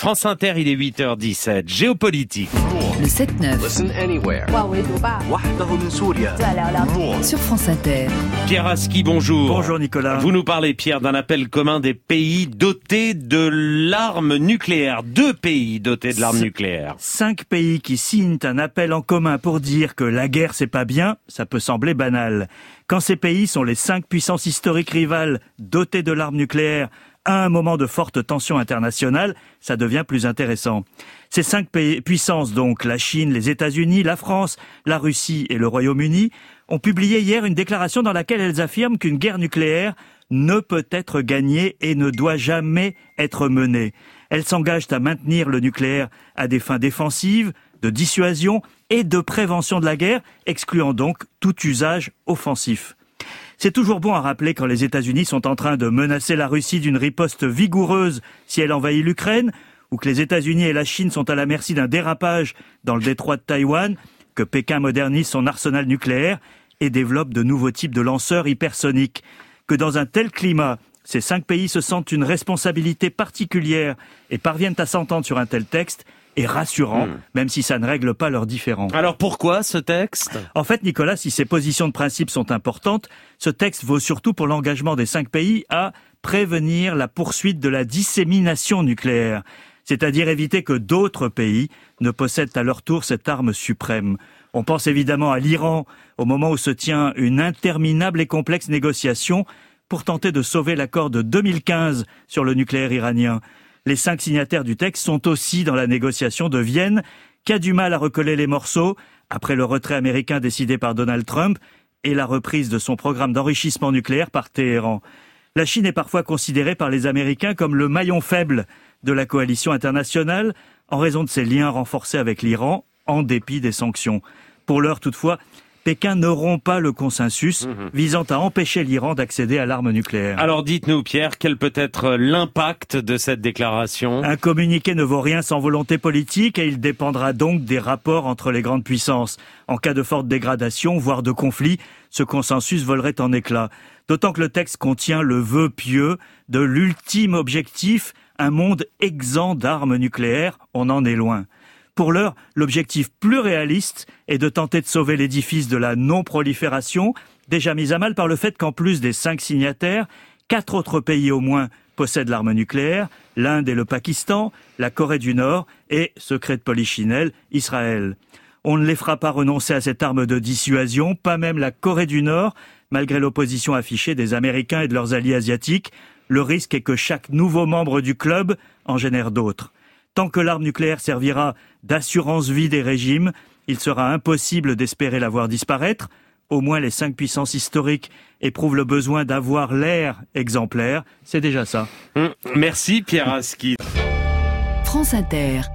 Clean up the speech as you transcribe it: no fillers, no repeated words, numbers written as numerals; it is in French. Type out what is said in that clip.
France Inter, il est 8h17. Géopolitique. Le 7-9. Listen anywhere. Sur France Inter. Pierre Aski, bonjour. Bonjour Nicolas. Vous nous parlez, Pierre, d'un appel commun des pays dotés de l'arme nucléaire. 2 pays dotés de l'arme nucléaire. 5 pays qui signent un appel en commun pour dire que la guerre c'est pas bien, ça peut sembler banal. Quand ces pays sont les 5 puissances historiques rivales dotées de l'arme nucléaire à un moment de forte tension internationale, ça devient plus intéressant. Ces 5 puissances, donc la Chine, les États-Unis, la France, la Russie et le Royaume-Uni, ont publié hier une déclaration dans laquelle elles affirment qu'une guerre nucléaire ne peut être gagnée et ne doit jamais être menée. Elles s'engagent à maintenir le nucléaire à des fins défensives, de dissuasion et de prévention de la guerre, excluant donc tout usage offensif. C'est toujours bon à rappeler quand les États-Unis sont en train de menacer la Russie d'une riposte vigoureuse si elle envahit l'Ukraine, ou que les États-Unis et la Chine sont à la merci d'un dérapage dans le détroit de Taïwan, que Pékin modernise son arsenal nucléaire et développe de nouveaux types de lanceurs hypersoniques. Que dans un tel climat, ces 5 pays se sentent une responsabilité particulière et parviennent à s'entendre sur un tel texte est rassurant, même si ça ne règle pas leurs différends. Alors pourquoi ce texte ? En fait, Nicolas, si ces positions de principe sont importantes, ce texte vaut surtout pour l'engagement des 5 pays à prévenir la poursuite de la dissémination nucléaire, c'est-à-dire éviter que d'autres pays ne possèdent à leur tour cette arme suprême. On pense évidemment à l'Iran, au moment où se tient une interminable et complexe négociation pour tenter de sauver l'accord de 2015 sur le nucléaire iranien. Les 5 signataires du texte sont aussi dans la négociation de Vienne, qui a du mal à recoller les morceaux après le retrait américain décidé par Donald Trump et la reprise de son programme d'enrichissement nucléaire par Téhéran. La Chine est parfois considérée par les Américains comme le maillon faible de la coalition internationale en raison de ses liens renforcés avec l'Iran, en dépit des sanctions. Pour l'heure, toutefois, Pékin ne rompt pas le consensus visant à empêcher l'Iran d'accéder à l'arme nucléaire. Alors dites-nous, Pierre, quel peut être l'impact de cette déclaration ? Un communiqué ne vaut rien sans volonté politique et il dépendra donc des rapports entre les grandes puissances. En cas de forte dégradation, voire de conflit, ce consensus volerait en éclats. D'autant que le texte contient le vœu pieux de l'ultime objectif, un monde exempt d'armes nucléaires. On en est loin. Pour l'heure, l'objectif plus réaliste est de tenter de sauver l'édifice de la non-prolifération, déjà mis à mal par le fait qu'en plus des 5 signataires, 4 autres pays au moins possèdent l'arme nucléaire, l'Inde et le Pakistan, la Corée du Nord et, secret de polichinelle, Israël. On ne les fera pas renoncer à cette arme de dissuasion, pas même la Corée du Nord, malgré l'opposition affichée des Américains et de leurs alliés asiatiques. Le risque est que chaque nouveau membre du club en génère d'autres. Tant que l'arme nucléaire servira d'assurance vie des régimes, il sera impossible d'espérer la voir disparaître. Au moins les 5 puissances historiques éprouvent le besoin d'avoir l'air exemplaire. C'est déjà ça. Merci Pierre Aski. France Inter.